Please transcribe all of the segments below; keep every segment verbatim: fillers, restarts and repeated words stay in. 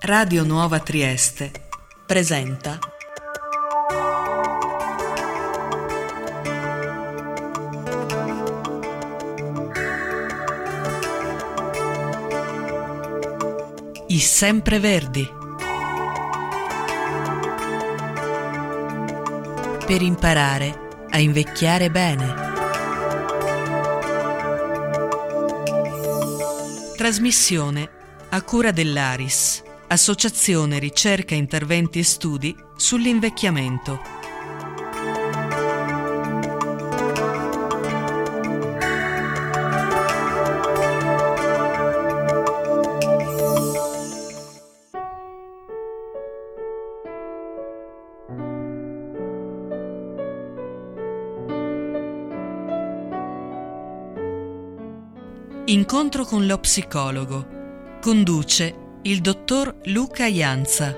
Radio Nuova Trieste presenta I Sempreverdi. Per imparare a invecchiare bene. Trasmissione a cura dell'Aris, Associazione Ricerca, Interventi e Studi sull'Invecchiamento. Incontro con lo psicologo. Conduce il dottor Luca Ianza.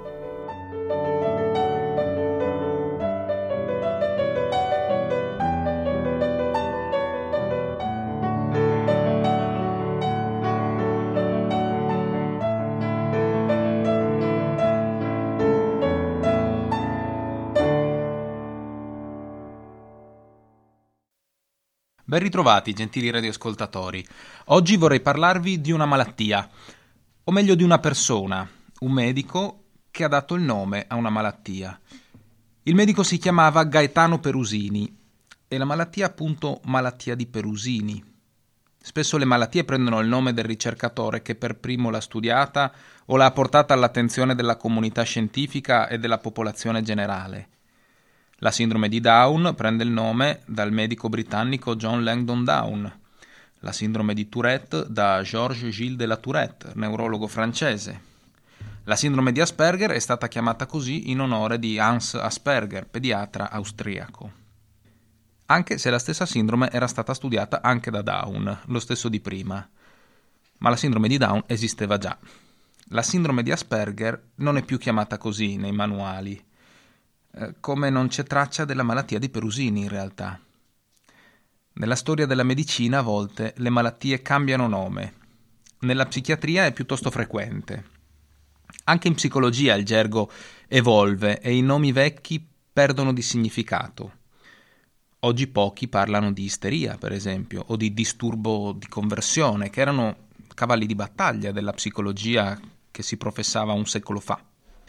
Ben ritrovati, gentili radioascoltatori. Oggi vorrei parlarvi di una malattia, o meglio di una persona, un medico che ha dato il nome a una malattia. Il medico si chiamava Gaetano Perusini e la malattia appunto malattia di Perusini. Spesso le malattie prendono il nome del ricercatore che per primo l'ha studiata o l'ha portata all'attenzione della comunità scientifica e della popolazione generale. La sindrome di Down prende il nome dal medico britannico John Langdon Down, la sindrome di Tourette da Georges Gilles de la Tourette, neurologo francese. La sindrome di Asperger è stata chiamata così in onore di Hans Asperger, pediatra austriaco. Anche se la stessa sindrome era stata studiata anche da Down, lo stesso di prima. Ma la sindrome di Down esisteva già. La sindrome di Asperger non è più chiamata così nei manuali, come non c'è traccia della malattia di Perusini in realtà. Nella storia della medicina a volte le malattie cambiano nome. Nella psichiatria è piuttosto frequente. Anche in psicologia il gergo evolve e i nomi vecchi perdono di significato. Oggi pochi parlano di isteria, per esempio, o di disturbo di conversione, che erano cavalli di battaglia della psicologia che si professava un secolo fa.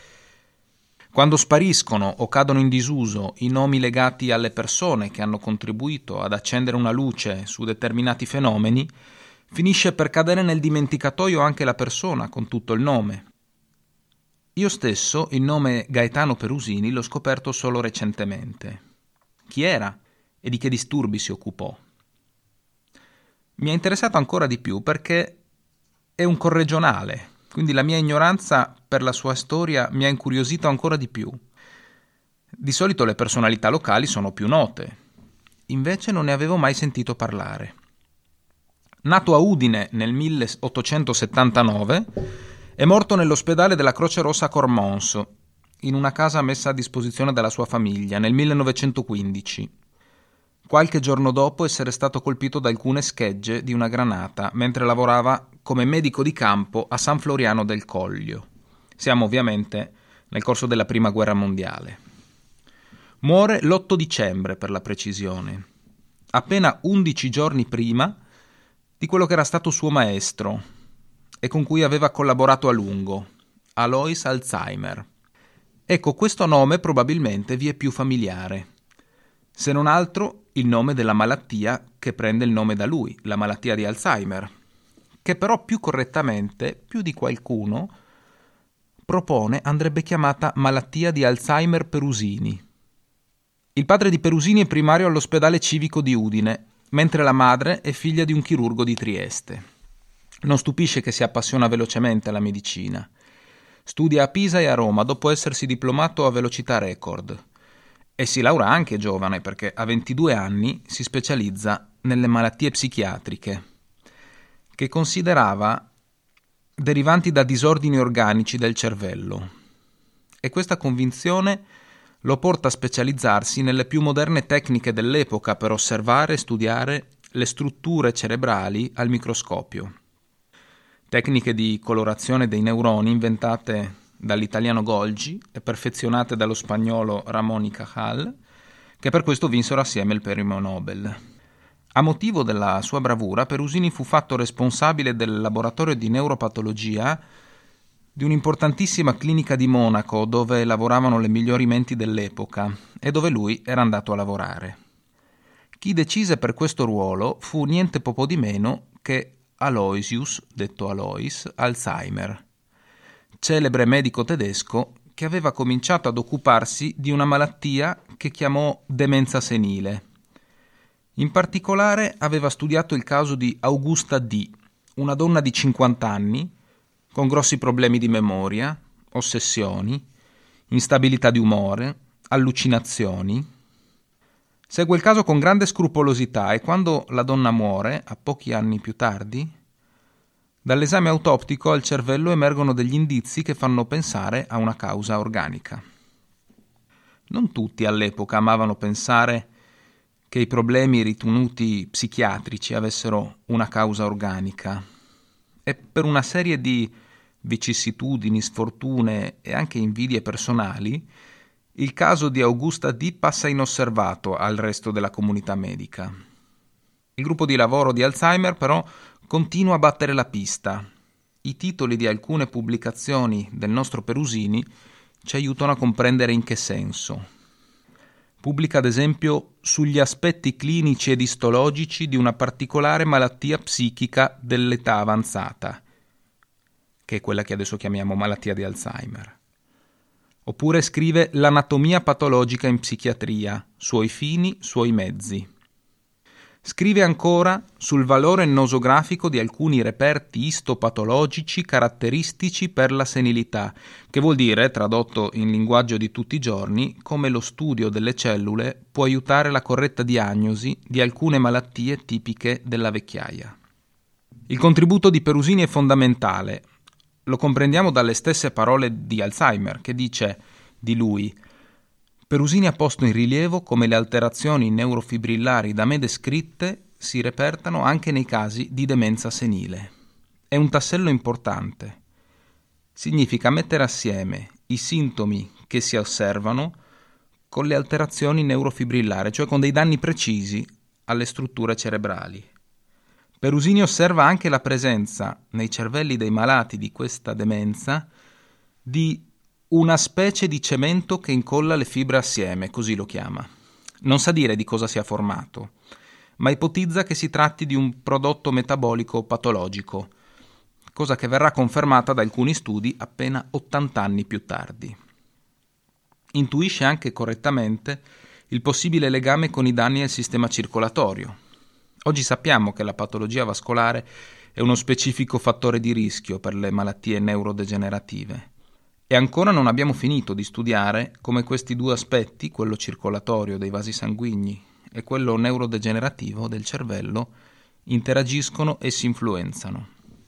Quando spariscono o cadono in disuso i nomi legati alle persone che hanno contribuito ad accendere una luce su determinati fenomeni, finisce per cadere nel dimenticatoio anche la persona con tutto il nome. Io stesso il nome Gaetano Perusini l'ho scoperto solo recentemente. Chi era e di che disturbi si occupò? Mi è interessato ancora di più perché è un corregionale. Quindi la mia ignoranza per la sua storia mi ha incuriosito ancora di più. Di solito le personalità locali sono più note, invece non ne avevo mai sentito parlare. Nato a Udine nel milleottocentosettantanove, è morto nell'ospedale della Croce Rossa a Cormons, in una casa messa a disposizione dalla sua famiglia, nel millenovecentoquindici. Qualche giorno dopo essere stato colpito da alcune schegge di una granata mentre lavorava come medico di campo a San Floriano del Coglio. Siamo ovviamente nel corso della Prima Guerra Mondiale. Muore l'otto dicembre per la precisione, appena undici giorni prima di quello che era stato suo maestro e con cui aveva collaborato a lungo, Alois Alzheimer. Ecco, questo nome probabilmente vi è più familiare. Se non altro il nome della malattia che prende il nome da lui, la malattia di Alzheimer, che però più correttamente, più di qualcuno, propone andrebbe chiamata malattia di Alzheimer Perusini. Il padre di Perusini è primario all'ospedale civico di Udine, mentre la madre è figlia di un chirurgo di Trieste. Non stupisce che si appassiona velocemente alla medicina. Studia a Pisa e a Roma dopo essersi diplomato a velocità record. E si laurea anche giovane perché a ventidue anni si specializza nelle malattie psichiatriche, che considerava derivanti da disordini organici del cervello. E questa convinzione lo porta a specializzarsi nelle più moderne tecniche dell'epoca per osservare e studiare le strutture cerebrali al microscopio. tecniche di colorazione dei neuroni inventate dall'italiano Golgi e perfezionate dallo spagnolo Ramón y Cajal, che per questo vinsero assieme il premio Nobel. A motivo della sua bravura, Perusini fu fatto responsabile del laboratorio di neuropatologia di un'importantissima clinica di Monaco dove lavoravano le migliori menti dell'epoca e dove lui era andato a lavorare. Chi decise per questo ruolo fu niente poco di meno che Aloysius, detto Alois, Alzheimer, celebre medico tedesco che aveva cominciato ad occuparsi di una malattia che chiamò demenza senile. In particolare aveva studiato il caso di Augusta D., una donna di cinquanta anni, con grossi problemi di memoria, ossessioni, instabilità di umore, allucinazioni. Segue il caso con grande scrupolosità e quando la donna muore, a pochi anni più tardi, dall'esame autoptico al cervello emergono degli indizi che fanno pensare a una causa organica. Non tutti all'epoca amavano pensare che i problemi ritenuti psichiatrici avessero una causa organica e per una serie di vicissitudini, sfortune e anche invidie personali, il caso di Augusta D. passa inosservato al resto della comunità medica. Il gruppo di lavoro di Alzheimer però continua a battere la pista. I titoli di alcune pubblicazioni del nostro Perusini ci aiutano a comprendere in che senso. Pubblica ad esempio sugli aspetti clinici ed istologici di una particolare malattia psichica dell'età avanzata, che è quella che adesso chiamiamo malattia di Alzheimer. Oppure scrive l'anatomia patologica in psichiatria, suoi fini, suoi mezzi. Scrive ancora sul valore nosografico di alcuni reperti istopatologici caratteristici per la senilità, che vuol dire, tradotto in linguaggio di tutti i giorni, come lo studio delle cellule può aiutare la corretta diagnosi di alcune malattie tipiche della vecchiaia. Il contributo di Perusini è fondamentale. Lo comprendiamo dalle stesse parole di Alzheimer, che dice di lui: Perusini ha posto in rilievo come le alterazioni neurofibrillari da me descritte si repertano anche nei casi di demenza senile. È un tassello importante. Significa mettere assieme i sintomi che si osservano con le alterazioni neurofibrillari, cioè con dei danni precisi alle strutture cerebrali. Perusini osserva anche la presenza nei cervelli dei malati di questa demenza di una specie di cemento che incolla le fibre assieme, così lo chiama. Non sa dire di cosa sia formato, ma ipotizza che si tratti di un prodotto metabolico patologico, cosa che verrà confermata da alcuni studi appena ottanta anni più tardi. Intuisce anche correttamente il possibile legame con i danni al sistema circolatorio. Oggi sappiamo che la patologia vascolare è uno specifico fattore di rischio per le malattie neurodegenerative. E ancora non abbiamo finito di studiare come questi due aspetti, quello circolatorio dei vasi sanguigni e quello neurodegenerativo del cervello, interagiscono e si influenzano.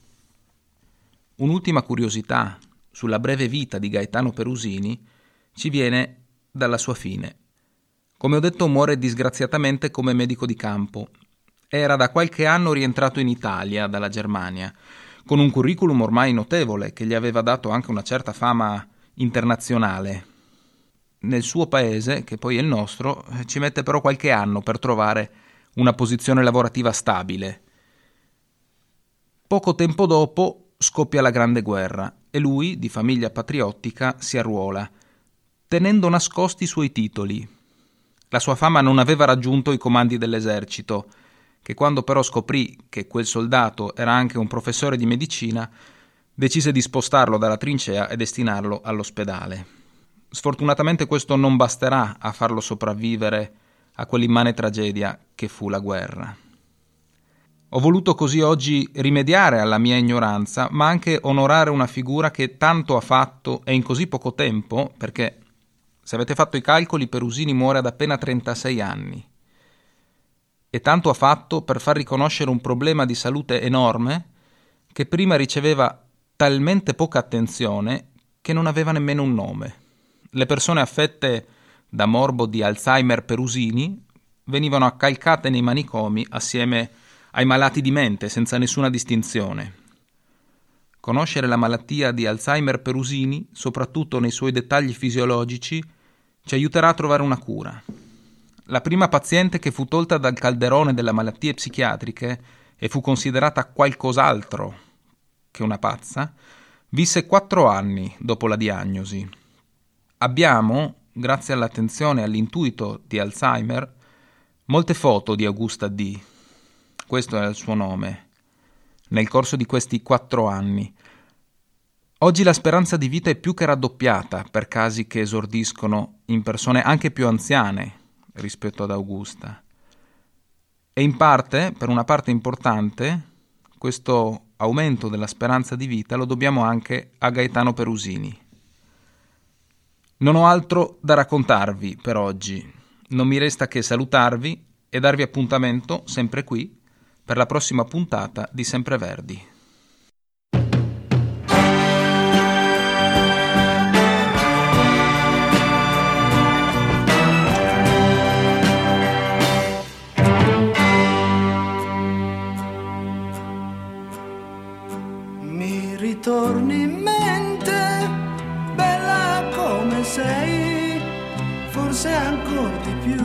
Un'ultima curiosità sulla breve vita di Gaetano Perusini ci viene dalla sua fine. Come ho detto, muore disgraziatamente come medico di campo. Era da qualche anno rientrato in Italia dalla Germania, con un curriculum ormai notevole che gli aveva dato anche una certa fama internazionale. Nel suo paese, che poi è il nostro, ci mette però qualche anno per trovare una posizione lavorativa stabile. Poco tempo dopo scoppia la Grande Guerra e lui, di famiglia patriottica, si arruola, tenendo nascosti i suoi titoli. La sua fama non aveva raggiunto i comandi dell'esercito, che quando però scoprì che quel soldato era anche un professore di medicina, decise di spostarlo dalla trincea e destinarlo all'ospedale. Sfortunatamente questo non basterà a farlo sopravvivere a quell'immane tragedia che fu la guerra. Ho voluto così oggi rimediare alla mia ignoranza, ma anche onorare una figura che tanto ha fatto e in così poco tempo, perché, se avete fatto i calcoli, Perusini muore ad appena trentasei anni. E tanto ha fatto per far riconoscere un problema di salute enorme che prima riceveva talmente poca attenzione che non aveva nemmeno un nome. Le persone affette da morbo di Alzheimer Perusini venivano accalcate nei manicomi assieme ai malati di mente senza nessuna distinzione. Conoscere la malattia di Alzheimer-Perusini, soprattutto nei suoi dettagli fisiologici, ci aiuterà a trovare una cura. La prima paziente che fu tolta dal calderone delle malattie psichiatriche e fu considerata qualcos'altro che una pazza, visse quattro anni dopo la diagnosi. Abbiamo, grazie all'attenzione e all'intuito di Alzheimer, molte foto di Augusta D. Questo è il suo nome. Nel corso di questi quattro anni. Oggi la speranza di vita è più che raddoppiata per casi che esordiscono in persone anche più anziane rispetto ad Augusta. E in parte, per una parte importante, questo aumento della speranza di vita lo dobbiamo anche a Gaetano Perusini. Non ho altro da raccontarvi per oggi. Non mi resta che salutarvi e darvi appuntamento sempre qui per la prossima puntata di Sempreverdi. Mi ritorni in mente, bella come sei, forse ancora di più.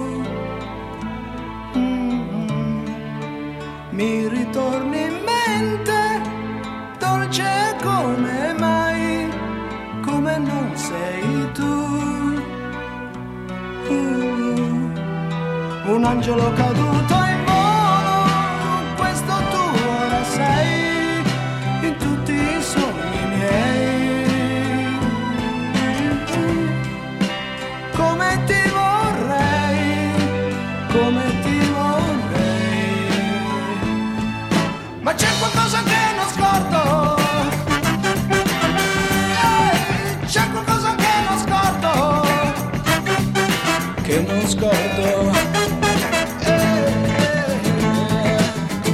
Mi ritorni in mente, dolce come mai, come non sei tu. Uh, un angelo caduto in volo, questo tu ora sei, in tutti i sogni miei. Come ti vorrei, come ti ma c'è qualcosa che non scordo, eh, c'è qualcosa che non scordo, che non scordo. Eh, eh.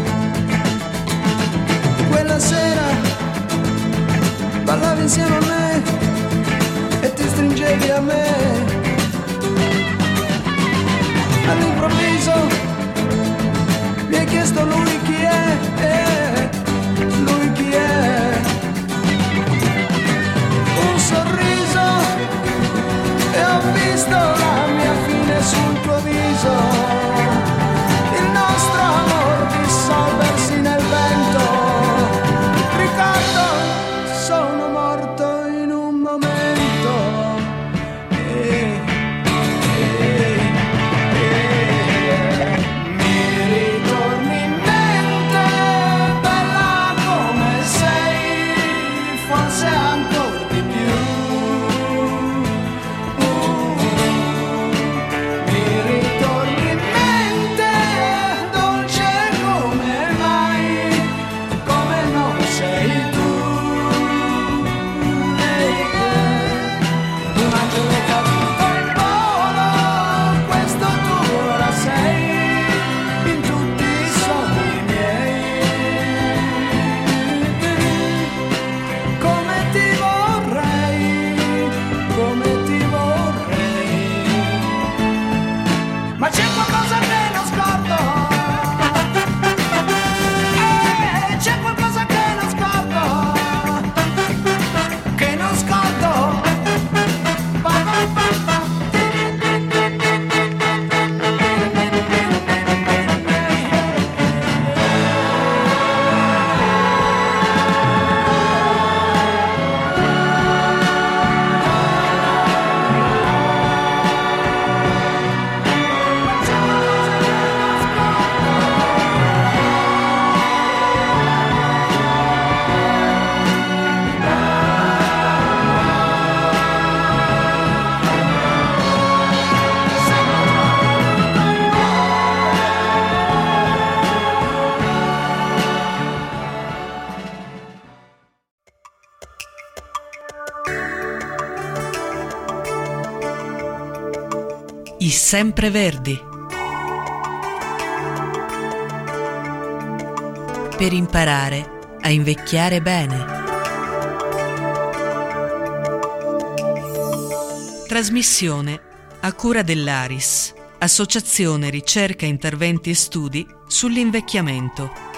Quella sera ballavi insieme a me e ti stringevi a me. All'improvviso mi hai chiesto lui chi è, eh, lui chi è. Un sorriso e ho visto la mia fine sul tuo viso. Il nostro amor dissolversi nel vento. Ricordo, sono morto in un momento. Eh, eh, eh. Mi ritorni in mente, bella come sei, forse ancora di più. Uh, mi ritorni in mente, dolce come mai, come non sei tu. Eh, eh. Un angelo caduto in volo, questo tu ora sei, in tutti i sogni miei. Come ti vorrei, come ti vorrei. Ma c'è qualcosa che non scordo, eh, c'è qualcosa che non scordo, che non scordo. Pa, pa, pa, pa. I Sempreverdi. Per imparare a invecchiare bene. Trasmissione a cura dell'A R I S, Associazione Ricerca, Interventi e Studi sull'Invecchiamento.